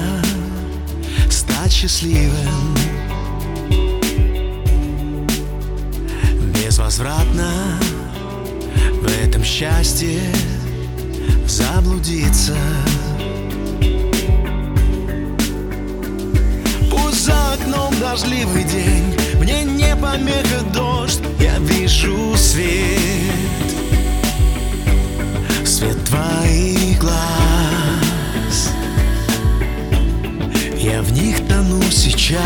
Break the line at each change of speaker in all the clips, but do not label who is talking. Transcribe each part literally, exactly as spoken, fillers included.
стать счастливым. Безвозвратно в этом счастье заблудиться. Пусть за окном дождливый день, мне не помеха дождь, я вижу свет, свет твоих глаз. Я в них тону сейчас.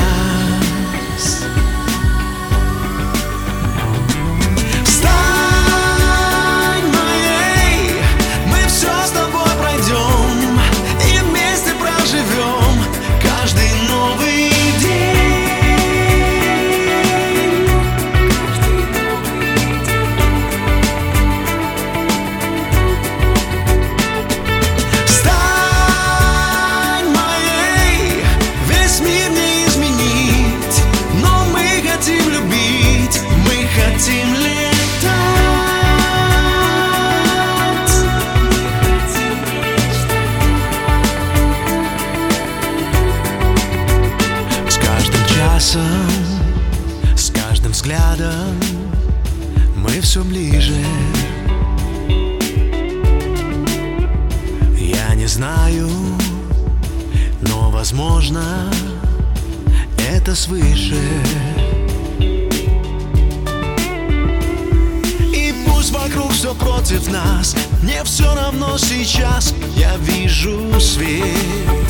С каждым взглядом мы все ближе. Я не знаю, но возможно это свыше. И пусть вокруг все против нас, мне все равно сейчас. Я вижу свет,